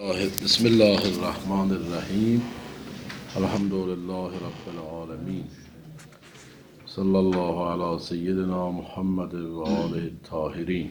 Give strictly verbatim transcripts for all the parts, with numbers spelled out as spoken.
بسم الله الرحمن الرحیم. الحمد لله رب العالمین. صلی الله علی سیدنا محمد و آله الطاهرین.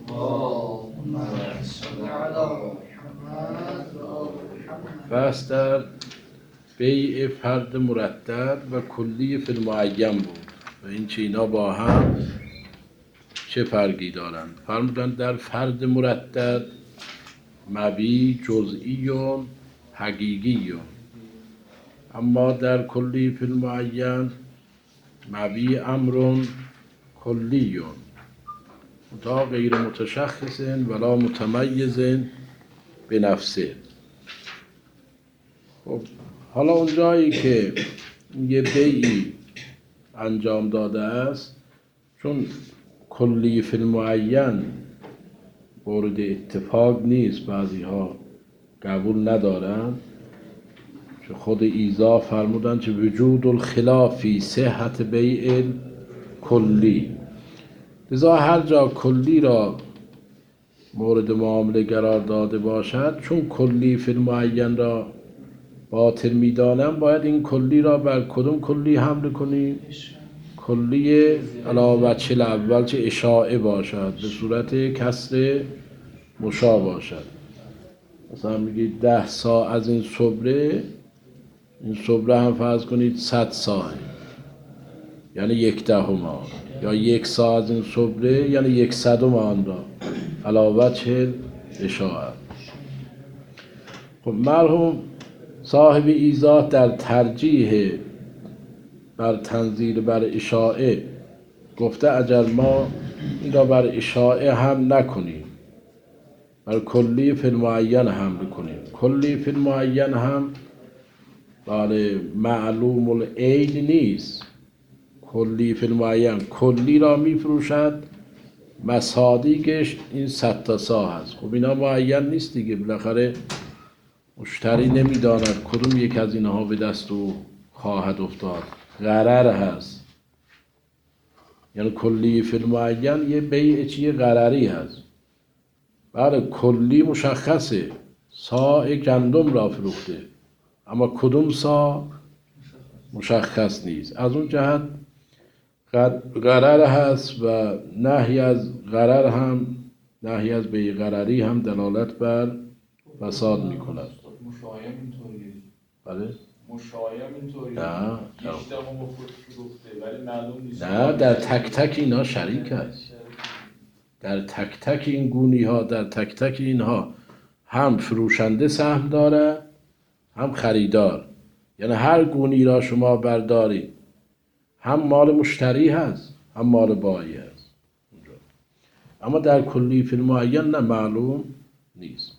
بحث در بیع فرد مرتب و کلی فی المعین بود و این چینا با هم چه فرقی دارند. فرمودند در فرد مرتب مبی جزئی و حقیقی، اما در کلی فی المعین مبی امر کلی تا غیر متشخص ولا متمیز به نفسه. خب حالا اون جایی که یه بیعی انجام داده است، چون کلی فی المعین مورد اتفاق نیست، بعضی ها قبول ندارن، که خود ایضاح فرمودن که وجود الخلافی صحت بیع کلی. لذا هر جا کلی را مورد معامله قرار داده باشد، چون کلی فی المعین را باطل میدانم، باید این کلی را بر کدوم کلی حمل کنیم؟ کلی علی وجه الاول چه اشاعه باشد، به صورت کسر مشا باشد. مثلا میگید ده سا از این صبره، این صبره هم فرض کنید صد سا، یعنی یک دهم آن، یا یک سا از این صبره یعنی یک صدم آن را علی وجه اشاعه. خب مرحوم صاحب ایضاح در ترجیح بر تنزیل بر اشاعه گفته اگر ما این را بر اشاعه هم نکنیم، بر کلی فی المعین حمل کنیم. کلی فی المعین هم بله معلوم العین نیست. کلی فی المعین کلی را میفروشد، مصادیقش این صد تا سا هست. خب اینا معین نیست دیگه، بالاخره مشتری نمیداند کدوم یک از اینها به دست او خواهد افتاد، غرر هست. یعنی کلی فی المعین یه بیع چیه غرری هست. بله کلی مشخصه، سا گندم را فروخته، اما کدوم سا مشخص نیست. از اون جهت غرر هست و نهی از غرر هم، نهی از بیع غرری هم دلالت بر فساد می کند. مشایم اینطوریه. بله؟ مشایم اینطوریه. نه بیشتر هم فروخته ولی معلوم نیست. نه، در تک تک اینا شریک هست. در تک تک این گونی ها، در تک تک اینها هم فروشنده سهم داره هم خریدار. یعنی هر گونی را شما بردارید، هم مال مشتری هست هم مال بایی هست. اما در کلی فی المعین نه، معلوم نیست.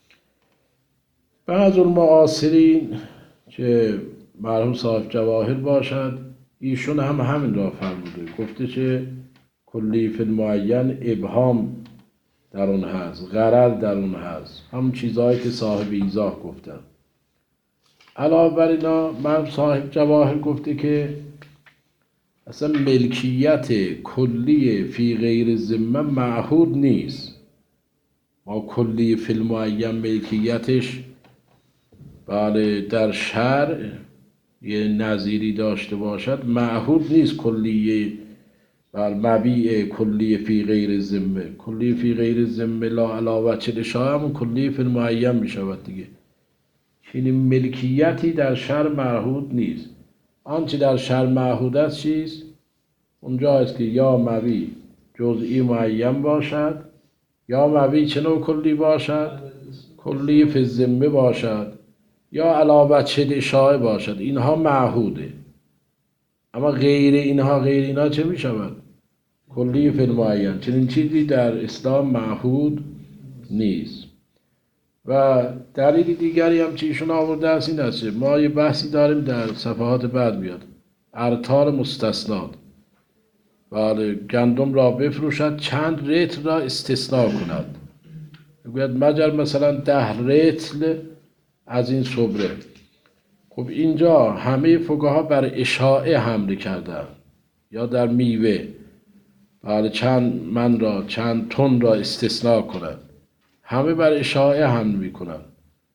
بعض المعاصرین که مرحوم صاحب جواهر باشد، ایشون هم همین را فرموده، گفته که کلی فی المعین ابهام در اون هست، غرر در اون هست، هم چیزهایی که صاحب ایضاح گفتن. علاوه بر اینا مرحوم صاحب جواهر گفته که اصلا ملکیت کلی فی غیر ذمه معهود نیست. ما کلی فی المعین ملکیتش بله در شرع یه نظیری داشته باشد، معهود نیست کلی بر مبیع کلی فی غیر ذمه. کلی فی غیر ذمه لا علی وجه الاشاعه همون کلی فی المعین می شود دیگه. چنین ملکیتی در شرع معهود نیست. آنچه در شرع معهود است چیست؟ اونجا است که یا مبیع جزئی معین باشد، یا مبیع چه نوع کلی باشد؟ کلی فی الذمه باشد، یا علی وجه الاشاعه باشد. اینها معهوده. اما غیر اینها، غیر اینها چه می شود؟ کلی فی المعین. چنین چیزی در اسلام معهود نیست. و دلیل دیگری هم که ایشون آورده است این است، ما یه بحثی داریم در صفحات بعد بیاد، ارطال مستثنات. بله گندم را بفروشد، چند رتل را استثناء کند، بگوید مگر مثلا ده رتل از این صبره. خب اینجا همه فقها بر اشاعه حمله کردن، یا در میوه بله چند من را چند تن را استثناء کنند، همه بر اشاعه حمل میکنند.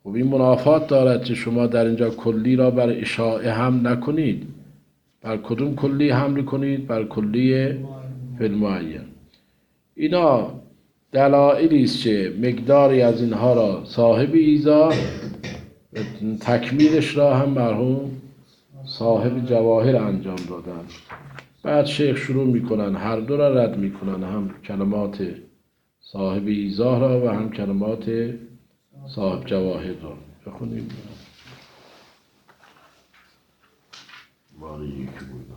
خب این منافات دارد که شما در اینجا کلی را بر اشاعه هم نکنید. بر کدوم کلی حمل کنید؟ بر کلی فی المعین. اینا دلایلی است که مقداری از اینها را صاحب ایضاح، تکمیلش را هم مرحوم صاحب جواهر انجام دادن. بعد شیخ شروع میکنن هر دو را رد میکنن، هم کلمات صاحب ایضاح را و هم کلمات صاحب جواهر را. بخونیم باری یکی بود.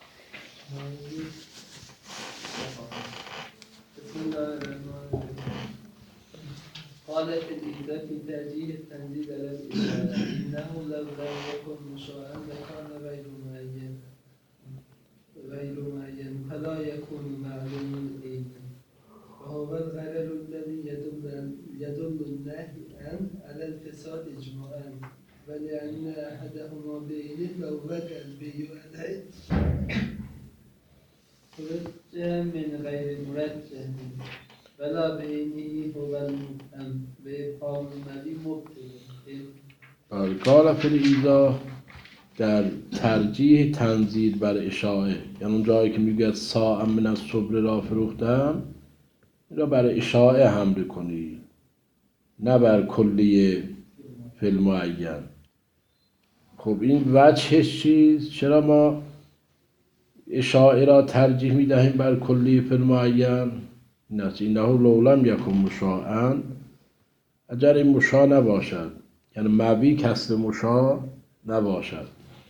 بسم الله الرحمن الرحیم. قال في الإيذاء في تأجيل التنزيل على الإشارة إنه لو لم يكن مشاعا لكان غير معين غير معين فلا يكون معلوم العين وهو الغرر الذي يدل يدل النهي عنه على الفساد إجماعا ولأن أحدهما بعينه لو وقع البيع عليه رجع من غير مرجح ولا بعینه هو المبهم به ابهام مبی مبطل. قال فی الایضاح در ترجیح تنزیل بر اشاعه، یعنی اون جایی که میگه ساعة من الصبر را فروختم، این را بر اشاعه حمل کنی، نه بر کلیه فی المعین. خب این وجهش چیز؟ چرا ما اشاعه را ترجیح میدهیم بر کلیه فی المعین؟ اینه لو لم یکن مشاعا، اگر این مشاع نباشد، یعنی مبی کسر مشاع نباشد،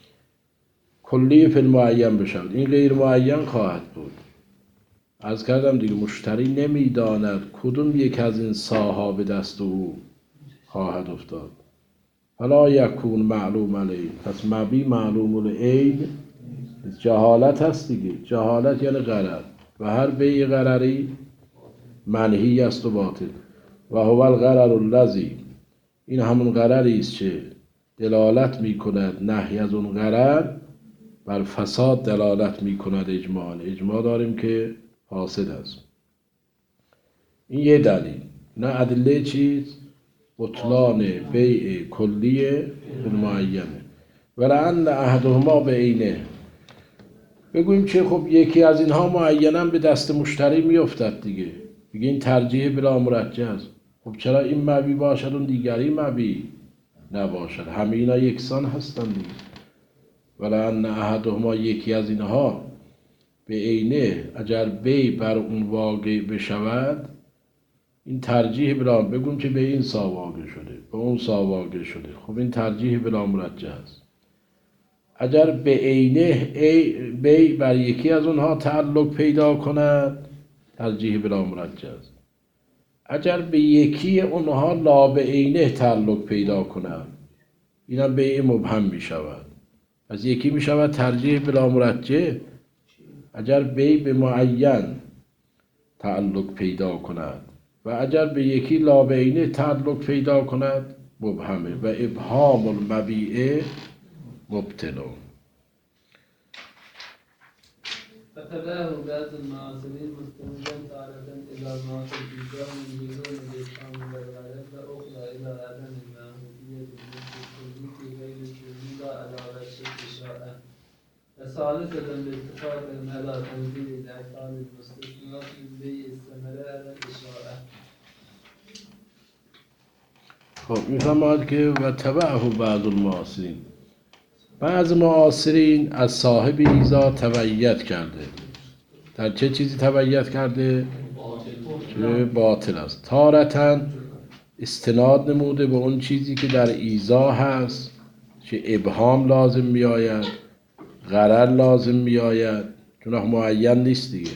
کلی فی المعین بشود، این غیر معین خواهد بود. عرض کردم دیگه مشتری نمیداند کدوم یک از این ساها به دست او خواهد افتاد. فلا یکون معلوم علیه، پس مبی معلوم العین جهالت هست دیگه. جهالت یعنی غرر و هر بیع غرری منهی است و باطل. و هو الغرر الذی، این همون غرری است که دلالت می کند، نهی از اون غرر بر فساد دلالت می کند. اجماع اجماع داریم که فاسد است. این یه دلیل. نه ادله چیز؟ بطلان بیع کلیه بالمعینه. ولعل احدهما بعینه، بگوییم که خب یکی از اینها معینا به دست مشتری میافتد دیگه، دیگه این ترجیح بلا مرجح است. خب چرا این مبی باشد اون دیگری مبی نباشد؟ همه اینا یکسان هستند دیگه. ولعل احدهما، یکی از اینها، به عینه، اگر بی بر اون واقع بشود، این ترجیح بلا، بگویم که به این سا واقع شده، به اون سا واقع شده، خب این ترجیح بلا مرجح است. اگر به عینه ای بی بر یکی از اونها تعلق پیدا کند، ترجیح بلا مرجح است. اگر به یکی اونها لا به عینه تعلق پیدا کند، اینا بیع مبهم می شود. از یکی می شود ترجیح بلا مرجح. اگر بیع به معین تعلق پیدا کند و اگر به یکی لا به عینه تعلق پیدا کند، مبهمه. و ابهام المبیع مبطل. فتبعه بعض المعاصرين مستندا تارة إلى معاصر الإيجاب من دون الإبهام والغرض وأخرى إلى عدم المعهودية بالنسبة في غير الكلي لا على وجه الإشاعة. وثالثة باتفاق على تنزيل الأحكام المستثنات من بيع الثمرة على الإشاعة. خب میفهمد که و تبعه بعض المعاصرین، بعض معاصرین از صاحب ایضاح تبعیت کرده. در چه چیزی تبعیت کرده؟ که باطل است. تارتاً استناد نموده به اون چیزی که در ایضاح هست، که ابهام لازم می آید، غرر لازم می آید، چون معین نیست دیگه،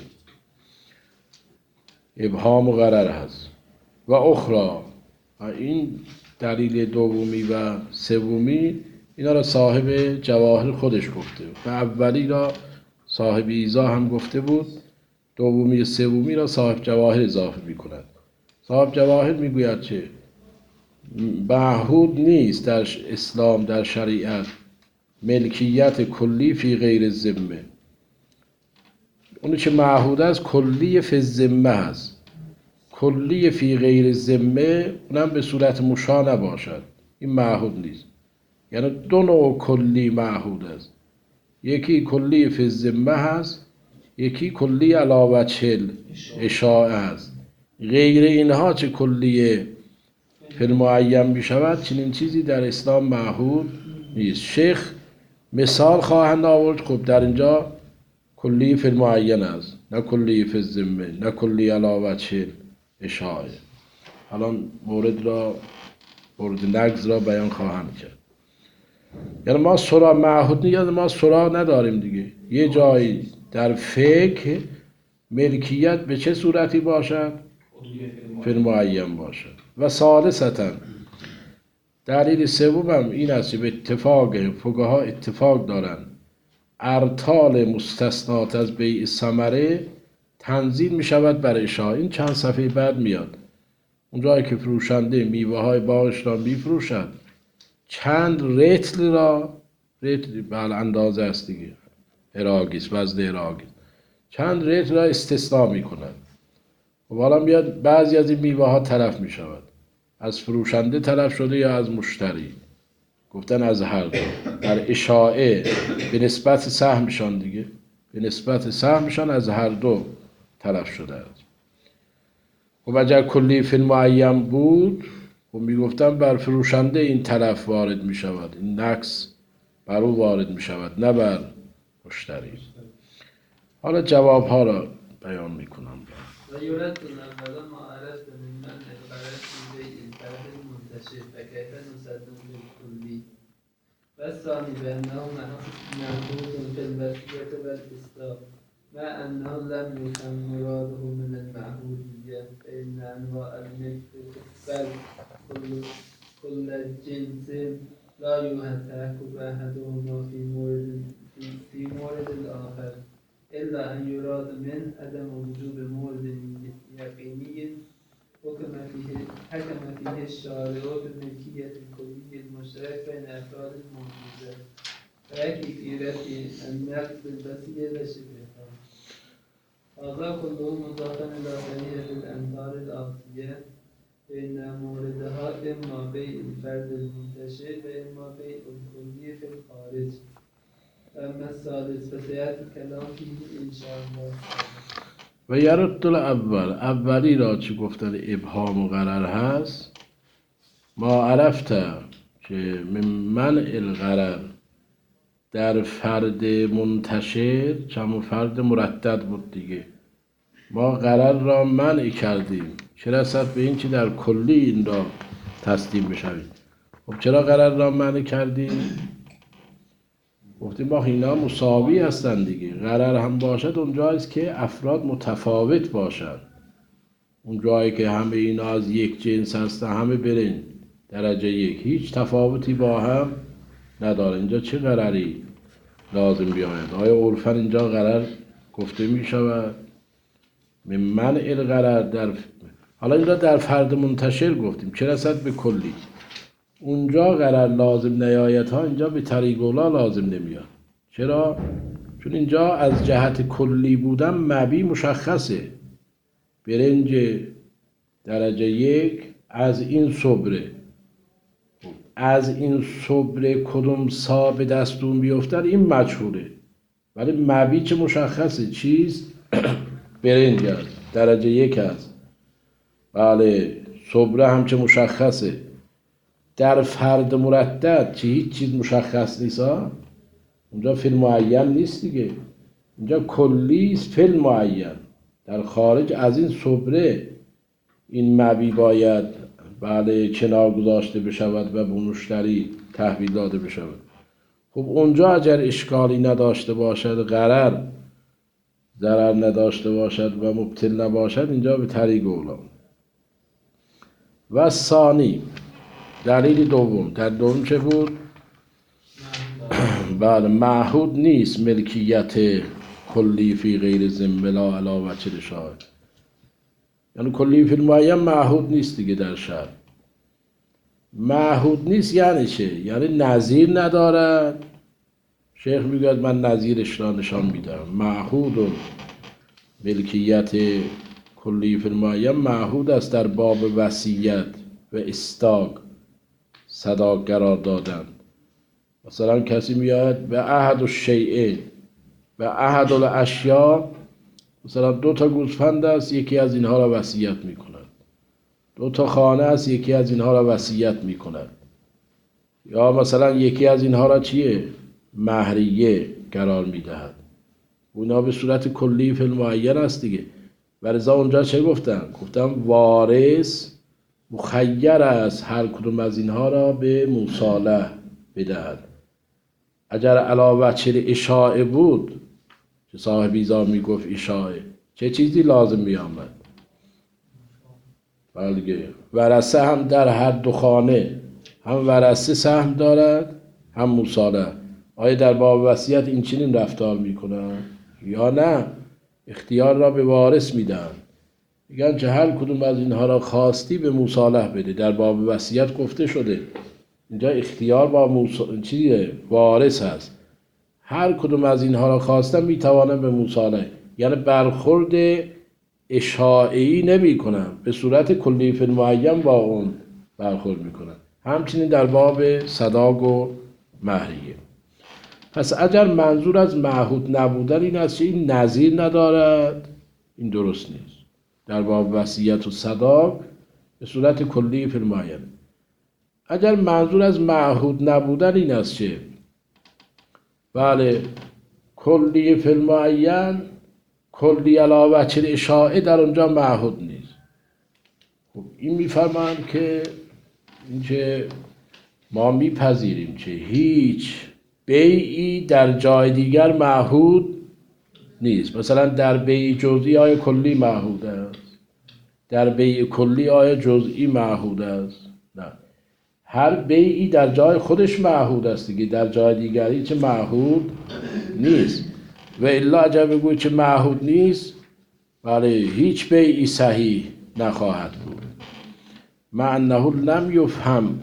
ابهام و غرر هست. و اخرى، این دلیل دومی و سومی، اینا را صاحب جواهر خودش گفته. و اولی را صاحب ایضاح هم گفته بود، دومی و سومی را صاحب جواهر اضافه می کند. صاحب جواهر می گوید که معهود نیست در اسلام، در شریعت، ملکیت کلی فی غیر الذمه. اونی که معهود است کلی فی الذمه است. کلی فی غیر الذمه اونم به صورت مشاع نباشد. این معهود نیست. یعنی دو نوع کلی معهود است، یکی کلی فی الذمه هست، یکی کلی علی وجه الاشاعه هست. غیر اینها چه کلیه فی المعین می شود، چنین چیزی در اسلام معهود نیست. شیخ مثال خواهند آورد، خب در اینجا کلی فی المعین است، نه کلی فی الذمه، نه کلی علی وجه الاشاعه. الان مورد را مورد نقض را بیان خواهند کرد. یعنی ما سرا معهود نیست، ما سرا نداریم دیگه. یه جایی در فقه ملکیت به چه صورتی باشد؟ فی المعین باشد. و ثالثاً دلیل سومم این است که به اتفاق فقها اتفاق دارند ارطال مستثنات از بیع ثمره تنزیل می شود بر اشاعه. این چند صفحه بعد میاد. اونجایی که فروشنده میوه های باغش را می فروشد، چند رتل را، رتل بله اندازه است دیگه، اراگیس، وزن اراگیس، چند رتل را استثناء می کند. و حالا میاد بعضی از این میوه ها تلف می شود، از فروشنده تلف شده یا از مشتری، گفتن از هر دو. در اشاعه به نسبت سهمشان دیگه، به نسبت سهمشان از هر دو تلف شده است. و اگر کلی فی المعین بود، و میگفتن بر فروشنده این تلف وارد می شود، این نقص بر او وارد می شود، نه بر مشتری. حالا جواب ها را بیان می کنم. و یورد الاول ما عرفت من الغرض فی بیع الفرد المنتشر فکیف نصدق بالکلی و الثانی بانه معهود فی الوصیة والاصلاح مع انه لم یفهم مراده من المعهودیة فان انواع الملك بل كل كل جنس لا يتحقق احدهما في مورد في مورد الاخر إلا أن يراد من عدم وجوب مورد يقيني حكم فيه حكم فيه الشارع بملكية الكلي المشترك بين أفراد الموجودة ويكفي في رفع النقد بالبسيط وشبهها. هذا كله مضافا إلى بقية الأمثال الآتية فإن موردها إما بيع الفرد المنتشر وإما بيع الكلي في الخارج. اما الثالث فسيأتي الكلام فيه إن شاء الله. و یرد الاول، اولی را چه گفتن ابهام و غرر هست، ما عرفته که من منع الغرر در فرد منتشر، چون فرد مردد بود دیگه، ما غرر را منع کردیم، چه رسد به این که در کلی این را تسلیم بشوید. خب چرا غرر را منع کردیم؟ گفتیم با اینا مساوی هستن دیگه. غرر هم باشد اونجاییست که افراد متفاوت باشد، اونجایی که همه اینا از یک جنس هستن، همه برن درجه یک، هیچ تفاوتی با هم نداره. اینجا چه غرری لازم بیاید؟ آیا عرفاً اینجا غرر گفته می شود؟ من منع الغرر در حالا اینجا در فرد منتشر گفتیم، چه رسد به کلی. اونجا غرر لازم نیایت ها اینجا به طریق اولا لازم نمیاد. چرا؟ چون اینجا از جهت کلی بودن مبی مشخصه. برنج درجه یک از این صبره، از این صبره کدوم سا به دستون بیفتن این مجهوله، ولی مبی چه مشخصه، چیز برنج است، درجه یک است. بله صبره هم چه مشخصه. در فرد مردد چه هیچ چیز مشخص نیست ها؟ اونجا فی المعین نیست دیگه، اینجا کلی است فی المعین. در خارج از این صبره این مبی باید بله کنار گذاشته بشود و به مشتری تحویل داده بشود. خب اونجا اگر اشکالی نداشته باشد، غرر ضرر نداشته باشد و مبطل نباشد، اینجا به طریق اولا. و ثانی دلیل دوم، در دوم چه بود؟ بله معهود نیست ملکیت کلی فی غیر ذمه لا علی وجه الاشاعه. یعنی کلی فی المعین معهود نیست دیگه در شرع. معهود نیست یعنی چه؟ یعنی نظیر ندارد. شیخ میگه من نظیرش را نشان میدم. معهود ملکیت کلی فی المعین معهود است در باب وصیت و استاق، صداق قرار دادن. مثلا کسی میاد به احد الشیئین، به احد الاشیا، مثلا دو تا گوسفند است یکی از اینها را وصیت میکند، دو تا خانه است یکی از اینها را وصیت میکند، یا مثلا یکی از اینها را چیه؟ مهریه قرار میدهد. اونا به صورت کلی فی المعین است دیگه. ولذا اونجا چه گفتن؟ گفتن وارث مخیر است هر کدوم از اینها را به مصالح بدهد. اگر علی وجه اشاعه بود که صاحب ایضاح میگفت اشاعه، چه چیزی لازم میآمد؟ بلکه ورثه هم در هر دو خانه هم ورثه سهم دارد هم مصالح. آیا در باب وصیت این چنین رفتار میکنن یا نه؟ اختیار را به وارث میدن، میگن که هر کدوم از اینها را خواستی به مصالح بده. در باب وصیت گفته شده اینجا اختیار با موس... چیه؟ وارث هست. هر کدوم از اینها را خواستن میتوانن به مصالح، یعنی برخورد اشاعه‌ای نمی کنن، به صورت کلی فی المعین با اون برخورد میکنن. همچنین در باب صداق و مهریه. پس اگر منظور از معهود نبودن این است که این نظیر ندارد، این درست نیست. در باب وصیت و صداق به صورت کلی فی المعین. اگر منظور از معهود نبودن این است که بله کلی فی المعین، کلی علی وجه اشاعه در اونجا معهود نیست، خب این میفرمایند که اینکه ما میپذیریم که هیچ بیعی در جای دیگر معهود نیست. مثلا در بیع جزئی آیا کلی معهود است؟ در بیع کلی آیا جزئی معهود است؟ نه، هر بیعی در جای خودش معهود است دیگه، در جای دیگری چه معهود نیست. و الا اگر بگوید که معهود نیست، بله هیچ بیعی صحیح نخواهد بود. مع انه لم یفهم،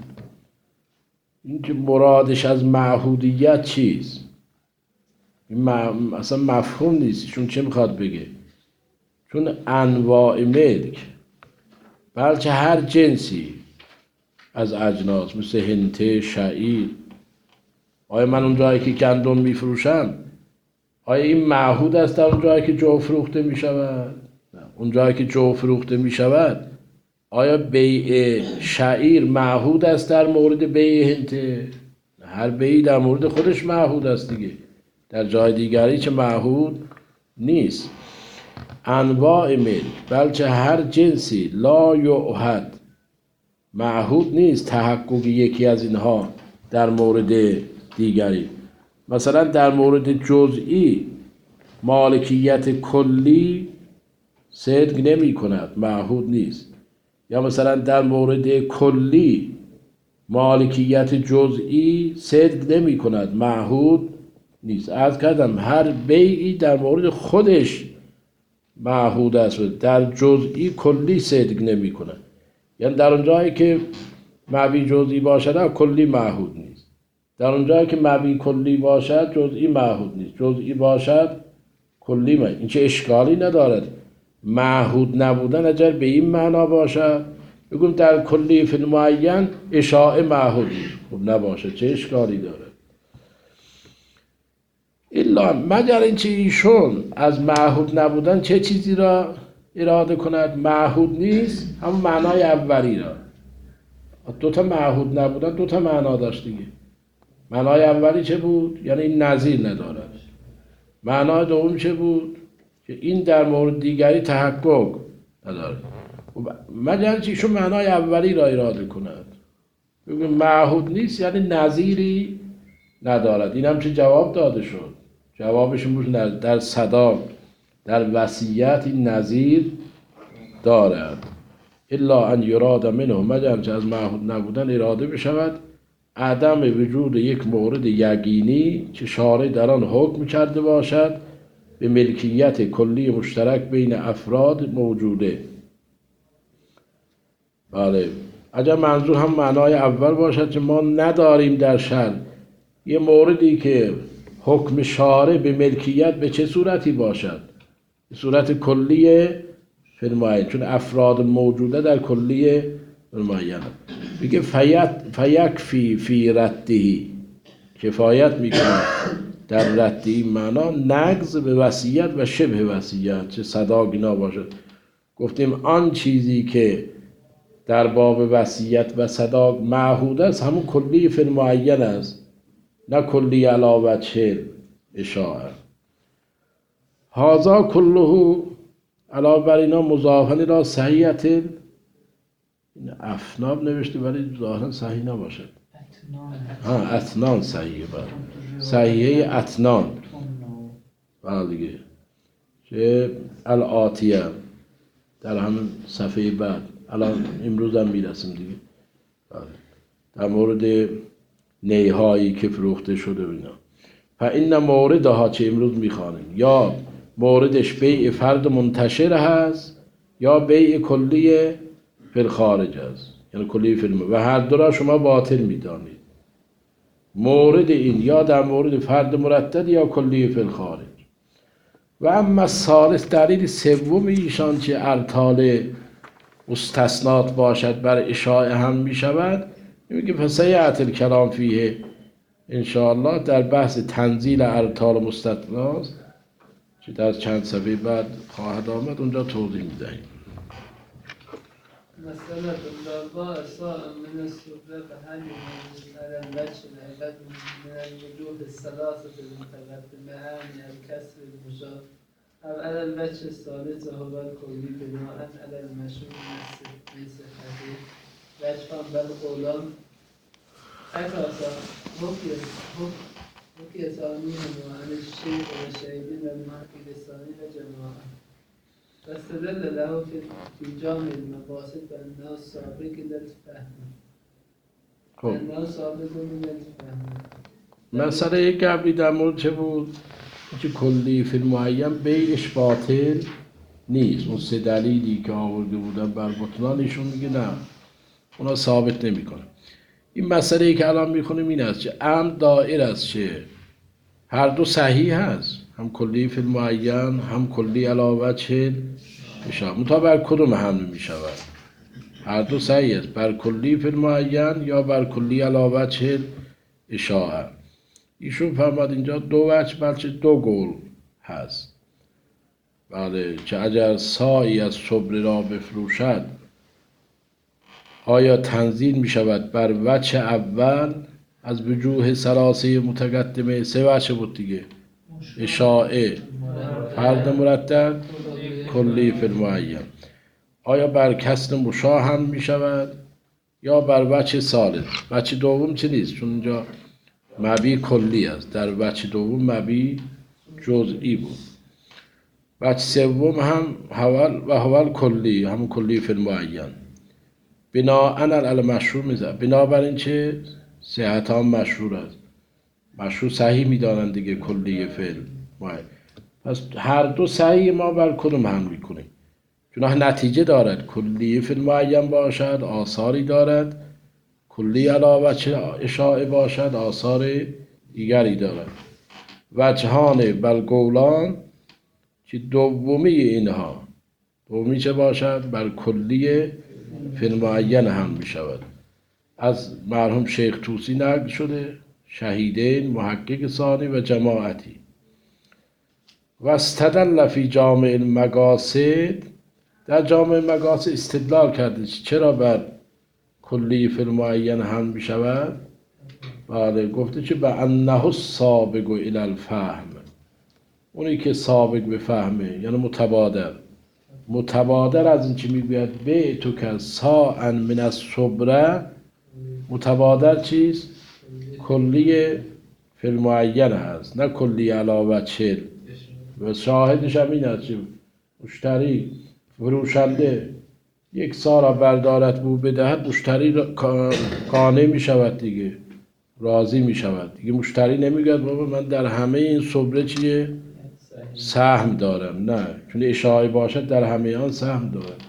این که مرادش از معهودیت چیست؟ این اصلا مفهوم نیست. چون چه میخواد بگه؟ چون انواع ملک، بلکه هر جنسی از اجناس مثل هنته، شعیر، آیا من اون جایی که گندم میفروشم آیا این معهود است در اون جایی که جو فروخته میشود؟ نه. اون جایی که جو فروخته میشود آیا بیع شعیر معهود است در مورد بیع هنته؟ هر بیعی در مورد خودش معهود است دیگه، در جای دیگری چه معهود نیست. انواع ملک، بلکه هر جنسی لا یعهد، معهود نیست تحقق یکی از اینها در مورد دیگری. مثلا در مورد جزئی مالکیت کلی صدق نمی کند، معهود نیست. یا مثلا در مورد کلی مالکیت جزئی صدق نمی کند، معهود نیست. عرض کردم هر بیعی در مورد خودش معهود است، در جزئی کلی صدق نمی کند. یعنی در اون جایی که مبیع جزئی باشد کلی معهود نیست، در اون جایی که مبیع کلی باشد جزئی معهود نیست، جزئی باشد کلی معهود. این چه اشکالی ندارد. معهود نبودن اگر به این معنا باشد بگویم در کلی فی المعین اشاعه معهود نیست، خب نباشه چه اشکالی داره؟ الا مگر اینکه ایشون از معهود نبودن چه چیزی را اراده کند؟ معهود نیست همون معنای اولی را. دو تا معهود نبودن دو تا معنا داشت دیگه. معنای اولی چه بود؟ یعنی این نظیر ندارد. معنای دوم چه بود؟ که این در مورد دیگری تحقق ندارد. مگر اینکه ایشون معنای اولی را اراده کند بگیم معهود نیست یعنی نظیری ندارد. این هم چه جواب داده شد؟ جوابش این بود در صداق، در وصیت این نظیر دارد. الا ان یراد منه، مگر اینکه از معهود نبودن اراده بشود عدم وجود یک مورد یقینی که شارع در آن حکم کرده باشد به ملکیت کلی مشترک بین افراد موجوده. بله اگر منظور هم معنای اول باشد که ما نداریم در شرع یه موردی که حکم شارع به ملکیت به چه صورتی باشد؟ به صورت کلیه فی المعین، چون افراد موجوده در کلیه معینه. میگه فیت فیکفی فی ردهی، کفایت میکنه در رد این معنا نقض به وصیت و شبه وصیت، چه صداقی نباشد. گفتیم آن چیزی که در باب وصیت و صداق معهود است همون کلی فی المعین است، نه کلی علی وجه اشاعه. هذا کله علاوه بر اینا مضافن الی صحیحت، این افناب نوشته ولی ظاهرا صحیح نباشد. ها اتنان صحیحه، بله صحیحه اتنان، بله دیگه که الاتیه در همون صفحه بعد، الان امروز هم میرسیم دیگه، بله. در مورد نیهایی که فروخته شده اینا، فإن موردها چه امروز میخوانیم، یا موردش بیع فرد منتشر هست یا بیع کلی فی الخارج است، یعنی کلی فی الم... و هر دو را شما باطل میدانید. مورد این یا در مورد فرد مردد یا کلی فی الخارج. و اما ثالث دلیل سوم ایشان چه ارطال مستثنات باشد بر اشاعه هم می شود، میگه فسیأتی الکلام فیه انشاءالله در بحث تنزیل ارطال مستثنات که در چند صفحه بعد خواهد آمد اونجا توضیح میدهیم. مثلا الضرباء صاع من السفرة فهل يجوز على الوجه الأبد من الوجوه الثلاثة المتقدمة الكسر المشار أو على الوجه الثالث وهو الكلي بناء على المشهور من صحته وجهان بل قولان أساسا حكي ثانيهما عن الشيخ والشهيدين والمحكي الثاني وجماعة، واستدل له في جامع المقاصد بأنه سابق إلى الفهم بأنه سابق إلى الفهم. مسئله قبلی در مورد چه بود؟ که کلی فی المعین بیعش باطل نیست. اون سه دلیلی که آورده بودن بر بطلان ایشون میگه نه، اونا ثابت نمیکنه. این مسئله که الان میخونیم این است که عمد دائر است که هر دو صحیح هست، هم کلی فی المعین هم کلی علی وجه اشاعه، منتها بر کدوم حمل میشود؟ هر دو صحیح است، بر کلی فی المعین یا بر کلی علی وجه اشاعه. ایشون فرماد اینجا دو وجه بلکه دو قول هست، بله، که اگر ساعی از صبر را بفروشد آیا تنزیل می شود بر وجه اول از وجوه ثلاثه متقدمه، سه وجه بود دیگه، اشاعه، فرد مردد، کلی فی المعین، آیا بر کسر مشاع هم می شود یا بر وجه ثالث؟ وجه دوم چی نیست، چون اینجا مبی کلی است، در وجه دوم مبی جزئی بود. وجه سوم هم حول و حول کلی، همون کلی فی المعین، بنا علی مشهور میزد، بنابراین چه صحت هم مشهور است، مشهور صحیح میدانند دیگه کلی فی المعین. پس هر دو صحیح، ما بر کدوم هم میکنیم؟ چون نتیجه دارد، کلی فی المعین باشد آثاری دارد، کلی علی وجه اشاعه باشد آثار دیگری دارد. وجهان بل قولان که دومی اینها، دومی چه باشد؟ بر کلی فی المعین هم می شود. از مرحوم شیخ طوسی نقل شده، شهیدین، محقق ثانی و جماعتی. و استدل فی جامع المقاصد، در جامع المقاصد استدلال کرده چرا بر کلی فی المعین هم می شود. بله، گفته که به انه سابق الی الفهم، اونی که سابق به فهمه یعنی متبادر، متبادر از این چی میگوید به تو که ساعا من الصبره، متبادر چیست؟ کلی فی المعین هست، نه کلی علی وجه. و شاهدش هم این است که مشتری، فروشنده یک سال بردارت بو بدهد، مشتری قانع می شود دیگه، راضی می شود دیگه. مشتری نمیگوید بابا من در همه این صبره چیه سهم دارم، نه، چون اشاعه باشد در همه آن سهم دارد.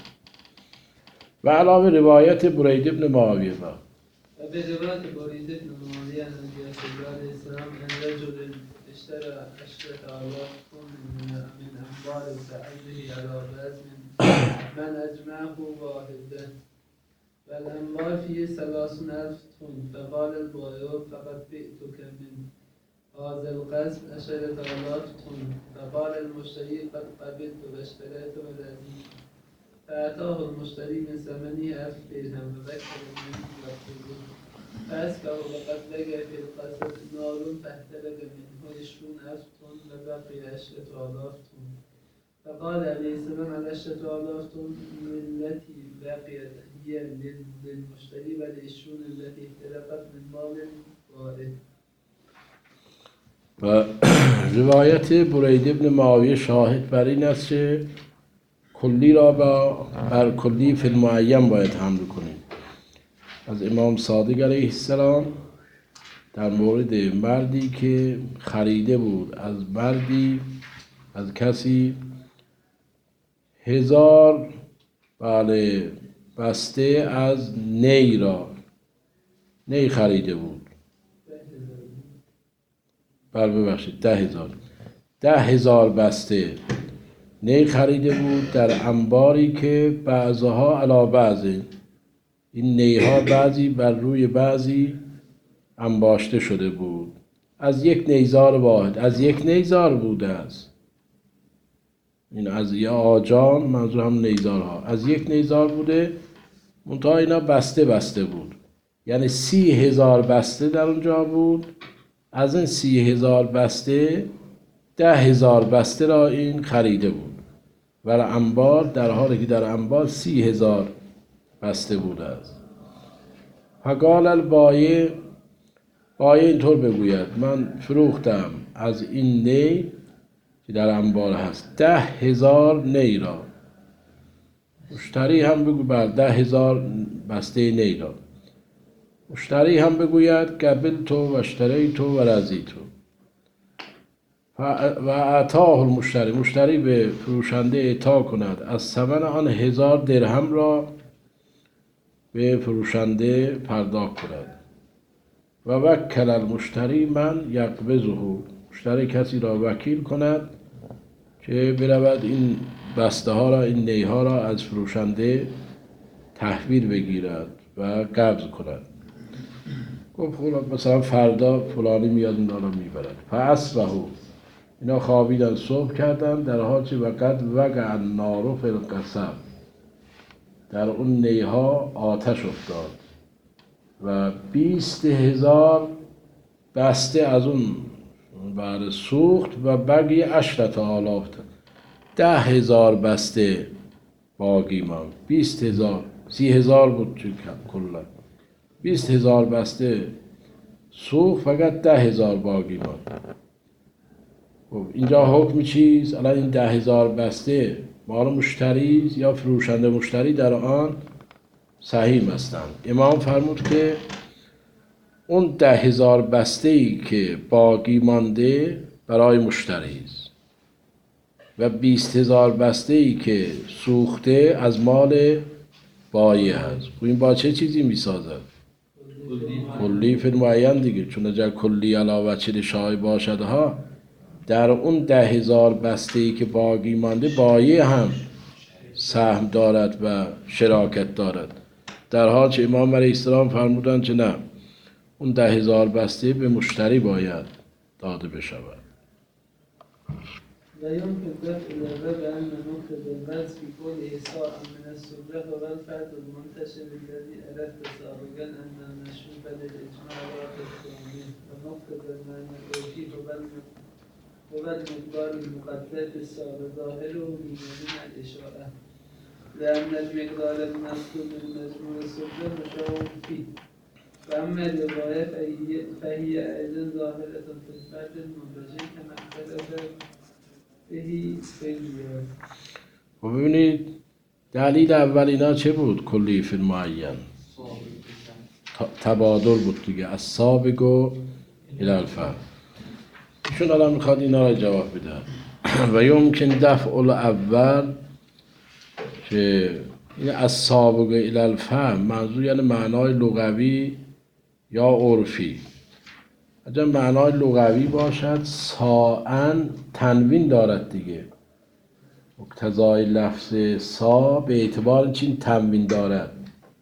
و علاوه روایت برید ابن معاویه با و به روایت برید ابن معاویه از رسول الله علیه السلام ان رجل اشترى عشرة آلاف من أنبار سعده على وزن من أجمعه واحدا والأنبار فيه ثلاثون ألف طن فقال البائع فقد بعتك من هذا القسم عشرة آلاف طن فقال المشتري قد قبلت واشتريت ورضيت فأتاه المشتري من ثمنه ألف درهم وذكر منه وقته فأسكر وقد لقى في القصر نار فاحترق منه عشرون ألف طن وبقي عشرة آلاف طن فقال عليه السلام العشرة آلاف طن التي بقيت هي للمشتري والعشرون التي احترقت من مال البائع. و روایت برید ابن معاویه شاهد بر این است که کلی را با بر کلی فی المعین باید حمل کنیم. از امام صادق علیه السلام در مورد مردی که خریده بود از مردی از کسی هزار بله بسته از نی را نی خریده بود. بله ببخشید ده هزار ده هزار بسته نی خریده بود در انباری که بعضها علی بعضه، این نیها بعضی بر روی بعضی انباشته شده بود، از یک نیزار واحد، از یک نیزار بوده است. این از یا آجان منظور هم نیزارها از یک نیزار بوده، منتها اینا بسته بسته بود، یعنی سی هزار بسته در اونجا بود. از این سی هزار بسته ده هزار بسته را این خریده بود و انبار در حالی که در انبار سی هزار بسته بوده است. فقال البایع، بایع اینطور بگوید من فروختم از این نی که در انبار هست ده هزار نی را. مشتری هم بگو بر ده هزار بسته نی را. مشتری هم بگوید قبل تو و اشتری تو و رضی تو. و اعطاه المشتری، مشتری به فروشنده اعطا کند از ثمن آن هزار درهم را به فروشنده پرداخت کند. و وکل المشتری من یقبضه، مشتری کسی را وکیل کند که برود این بسته ها را این نی ها را از فروشنده تحویل بگیرد و قبض کند. گفت مثلا فردا فلانی میاد اینا رو میبرد. فاصبحوا، اینا خوابیدن صبح کردن در حالی که وقت وقع النار فی القصب، در اون نیها آتش افتاد و بیست هزار بسته از اون بعد سوخت و بقی عشرت آلاف، ده هزار بسته باقی ماند. بیست هزار سی هزار بود تو کلا، بیست هزار بسته سوخت فقط ده هزار باقی ماند. خب اینجا حکم چیز؟ الان این ده هزار بسته مال مشتری یا فروشنده مشتری در آن سهیم هستند. امام فرمود که اون ده هزار بسته ای که باقی مانده برای مشتری است و بیست هزار بسته ای که سوخته از مال بایع هست. و این با چه چیزی میسازد؟ کلی فی المعین دیگه، چون اگر کلی علاوه چه شای باشد ها، در اون ده هزار بسته ای که باقی مانده بایع هم سهم دارد و شراکت دارد، در حال که امام علیه السلام فرمودند که نه، اون ده هزار بسته به مشتری باید داده بشود. و يمكن دفع الربا أن ننقذ البث في كل ساعة من السلة والفرد المنتشر الذي أردت سابقا أن نشوف للإجماع والتكريم وننقذ المعنوي هو المقدار المقدر بالسابق ظاهره من الإشارة لأن المقدار المذكور من مجموع السلة مشابه فيه. وأما الرواية فهي, فهي أيضا ظاهرة في الفرد المنتشر كما اختلف و ببینید دلیل اول اینا چه بود؟ کلی فی المعین، تبادل بود دیگه، از سابق و الالفهم. ایشون الان میخواد اینا را جواب بده. و یمکن دفع الاول که این از سابق و الالفهم منظور یعنی معنای لغوی یا عرفی. اگر معنای لغوی باشد ساعن تنوین دارد دیگه، مقتضای لفظ سا به اعتبار چین تنوین دارد.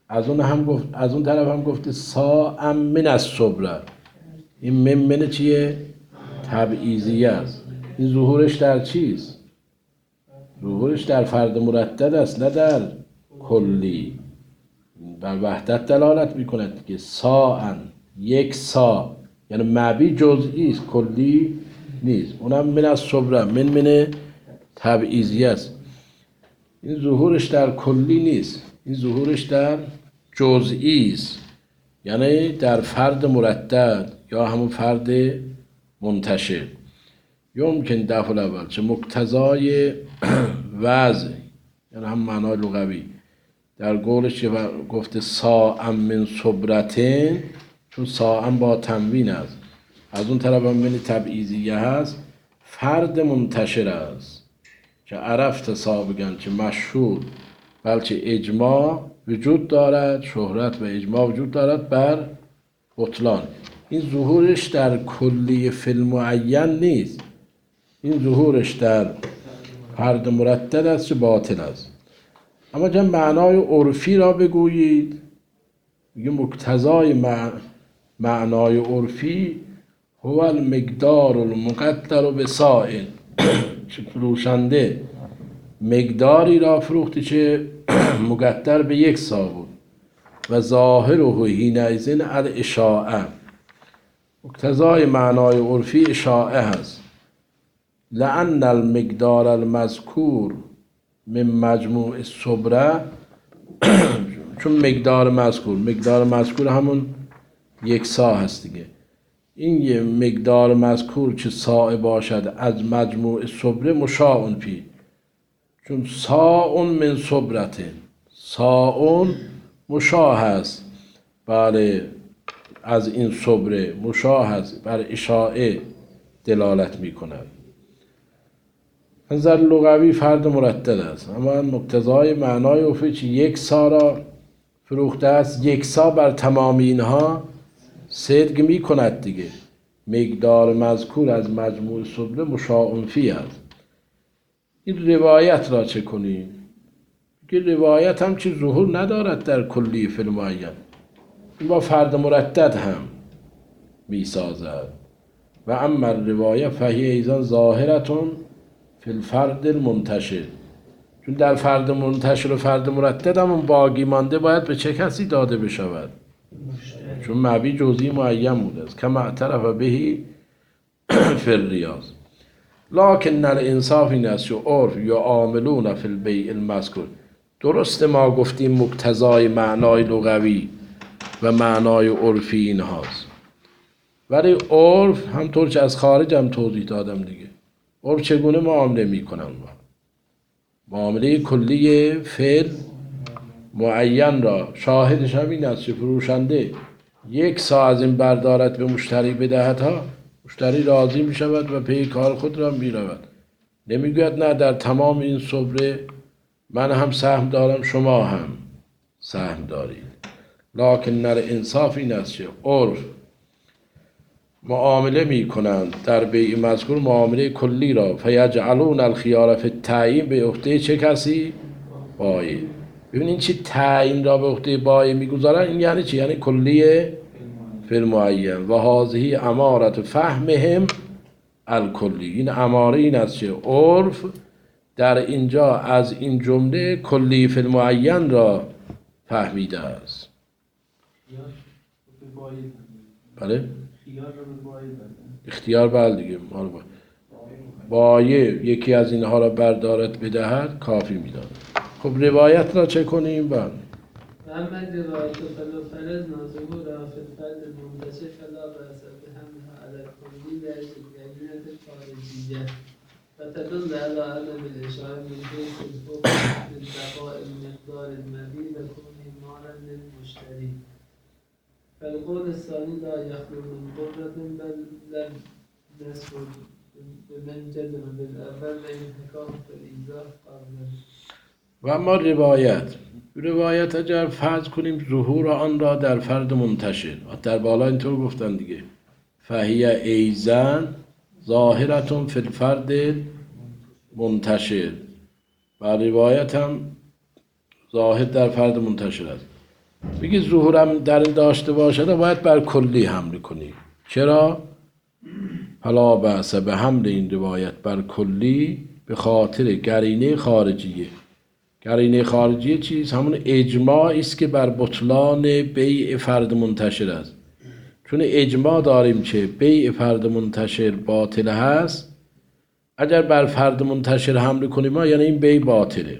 از اون هم گفت، از اون طرف هم گفته ساعا من الصبر. این من من چیه؟ تبعیضیه است. این ظهورش در چیست؟ ظهورش در فرد مردد است، نه در کلی. بر وحدت دلالت میکنه دیگه. ساعا، یک سا، یعنی معبی جزئی است، کلی نیست. اونم من الصبر، من من تبعیضیه است. این ظهورش در کلی نیست، این ظهورش در جزئی است، یعنی در فرد مردد یا همون فرد منتشر. یمکن دفع الاول چه مقتضای وضع، یعنی هم معنای لغوی در قولش که گفته ساعا من صبرتین، چون ساعا با تنوین است، از اون طرف هم من تبعیضیه هست، فرد منتشر است که عرفت سابقا که مشهور بلکه اجماع وجود دارد، شهرت و اجماع وجود دارد بر بطلان. این ظهورش در کلی فی معین نیست، این ظهورش در فرد مردد است که باطل است. اما جا معنای عرفی را بگویید، میگه مقتضای معنای عرفی هو المقدار المقدر بسائل، چه فروشنده مقداری را فروختی که مقدر به یک سا بود و ظاهره حینئذ الاشاعه. مقتضای معنای عرفی اشاعه هست. لأن المقدار المذکور من مجموع الصبره، چون مقدار مذکور، مقدار مذکور همون یک سا هست دیگه. این یه مقدار مذکور که ساع باشد از مجموع صبره مشاع فی، چون ساع من صبرته، ساع مشاع هست، بله از این صبره مشاع هست، بر اشاعه دلالت می کند. نظر لغوی فرد مردد است، اما مقتضای معنای عرفی که یک سا را فروخته است، یک سا بر تمام اینها صدق می کند دیگه. مقدار مذکور از مجموع صبره مشاع فی است. این روایت را چه کنیم؟ که روایت هم چه ظهور ندارد در کلی فی معین، این با فرد مردد هم می سازد. و اما روایت فهی ایضا ظاهرتون فی الفرد المنتشر، چون در فرد منتشر و فرد مردد هم باقی مانده باید به چه کسی داده بشود؟ چون معبی جزئی معین بوده است، کما اعترف بهی فی الریاض. لکن الانصاف این است که عرف یا عاملون فی البیع المذکور. درست ما گفتیم مقتضای معنای لغوی و معنای عرفی این هاست، ولی عرف همطور که از خارج هم توضیح دادم دیگه، عرف چگونه معامله می کنن؟ معامله کلی فعل معین را شاهدش هم این است که فروشنده یک سا از این بردارد به مشتری بدهد ها، مشتری راضی می شود و پی کار خود را می رود. نمیگوید نه در تمام این صبره من هم سهم دارم شما هم سهم دارید. لکن نر انصاف این است که عرف معامله می کنند در بیع مذکور معامله کلی را، فیجعلون الخیار فی التعیین به عهده چه کسی؟ بایع. ببینید چی تعیین را به عهده بایع میگذارن، این یعنی چی؟ یعنی کلیه فی المعین. و هذه امارت فهمهم الکلی، این اماره این است که عرف در اینجا از این جمله کلی فی المعین را فهمیده است. بله؟ اختیار بله دیگه، بایع یکی از اینها را بردارد بدهد کافی میداد. خب روایت را چه کنیم؟ بله. اما روایت فلو فرض نازمو را فی الفرد المنتشر فلا بأس بحملها علی الکلی ليس بقرینة خارجیه و تدل علی عدم الاشاره من حیث الحكم من بقاء المقدار المبیع و کونه مالا للمشتری. فالقول الثاني لا يخلو من قدرة بل لم نسبق بمن جزم بالاول انحكام في الإيضاح قبلا. و اما روایت روایت اگر فرض کنیم ظهور آن را در فرد منتشر، در بالا اینطور گفتن دیگه، فهی ایزن ظاهرتون فی الفرد منتشر، و روایت هم ظاهر در فرد منتشر است. میگه ظهورم در این داشته باشد باید بر کلی حمل کنی. چرا؟ فلا بأس به حمل این روایت بر کلی به خاطر قرینه خارجیه. قرینه خارجیه چیز؟ همون اجماعی است که بر بطلان بیع فرد منتشر است. چون اجماع داریم که بیع فرد منتشر باطل هست، اگر بر فرد منتشر حمل کنیم ما یعنی این بیع باطله.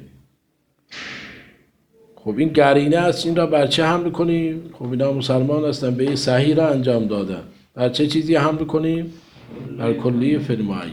خب این قرینه است، این را بر چه حمل کنیم؟ خب اینا مسلمان هستن، بیع صحیح را انجام دادن، بر چه چیزی حمل کنیم؟ بر کلی فی المعین.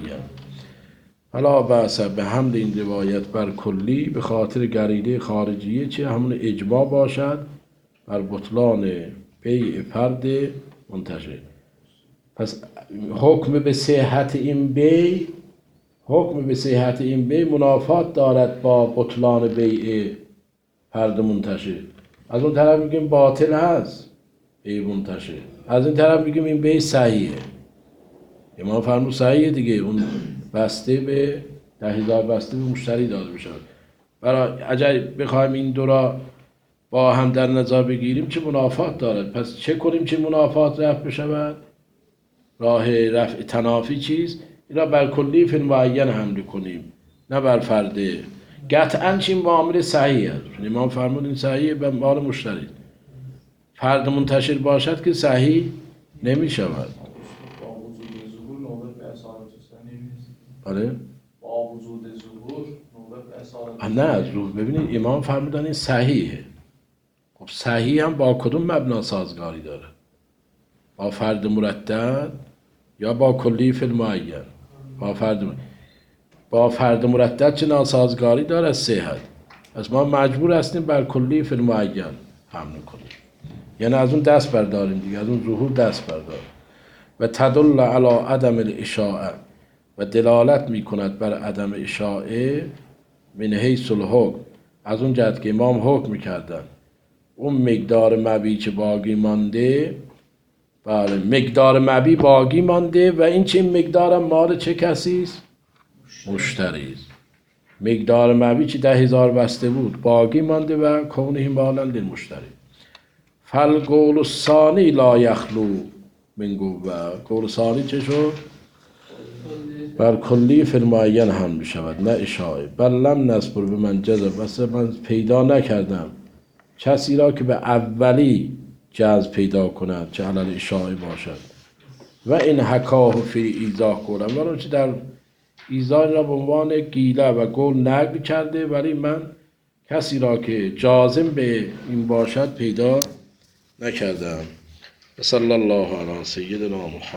فلا بأس به حمل این روایت بر کلی به خاطر قرینه خارجیه چه همون اجماع باشد بر بطلان بیع فرد منتشر. پس حکم به صحت این بیع، حکم به صحت این بیع منافات دارد با بطلان بیع فرد منتشر. از اون طرف میگیم باطل هست بیع منتشر، از این طرف میگیم این بیع صحیحه. امام فرمود صحیحه دیگه، اون بسته به ده هزار بسته به مشتری داده بشه. برای اگر بخوایم این دو را با هم در نظر بگیریم چه منافات دارد؟ پس چه کنیم چه منافات رفع بشود؟ راه رفع تنافی چیز؟ این را بر کلی فی المعین حمل کنیم، نه بر فرده. قطعاً چین معامله صحیح است. امام فرمود این صحیح به مال مشتری. فرد منتشر باشد که صحیح نمی شود. با وجود ظهور نوبت به اصالت ثانی نیست. آره؟ با وجود ظهور نوبت به اصالت نه ظهور. ببینید امام فرمودن این صحیحه. خب صحیح هم با کدوم مبنا سازگاری داره؟ با فرد مردد یا با کلی فی المعین؟ با فرد مردد. با فرد مردد چه ناسازگاری داره از صحت؟ پس ما مجبور هستیم بر کلی فی المعین حمل کنیم، یعنی از اون دست برداریم دیگه، از اون ظهور دست برداریم. و تدل علی عدم الاشاعه، و دلالت میکند بر عدم اشاعه من حیث الحکم، از اون جهت که امام حکم میکردن اون مقدار مبی که باقی مانده، بله مقدار مبی باقی مانده و این چه مقدار مال چه کسی است؟ مشتری است. مقدار مبی که ده هزار بسته بود باقی مانده و کونه مالا للمشتری. فالقول الثانی لا یخلو من قوه. قول ثانی چه شد؟ بر کلی فی المعین هم می شود، نه اشاعه. بل لم نصبر به من جذب، مثلا من پیدا نکردم کسی را که به اولی جذب پیدا کند چه علل اشاعه باشد. و این حکاه فی ایضاح قولم، ولی چه در ایضاح را به عنوان گیله و قول نقل کرده، ولی من کسی را که جازم به این باشد پیدا نکردم. صلی الله علی سیدنا محمد.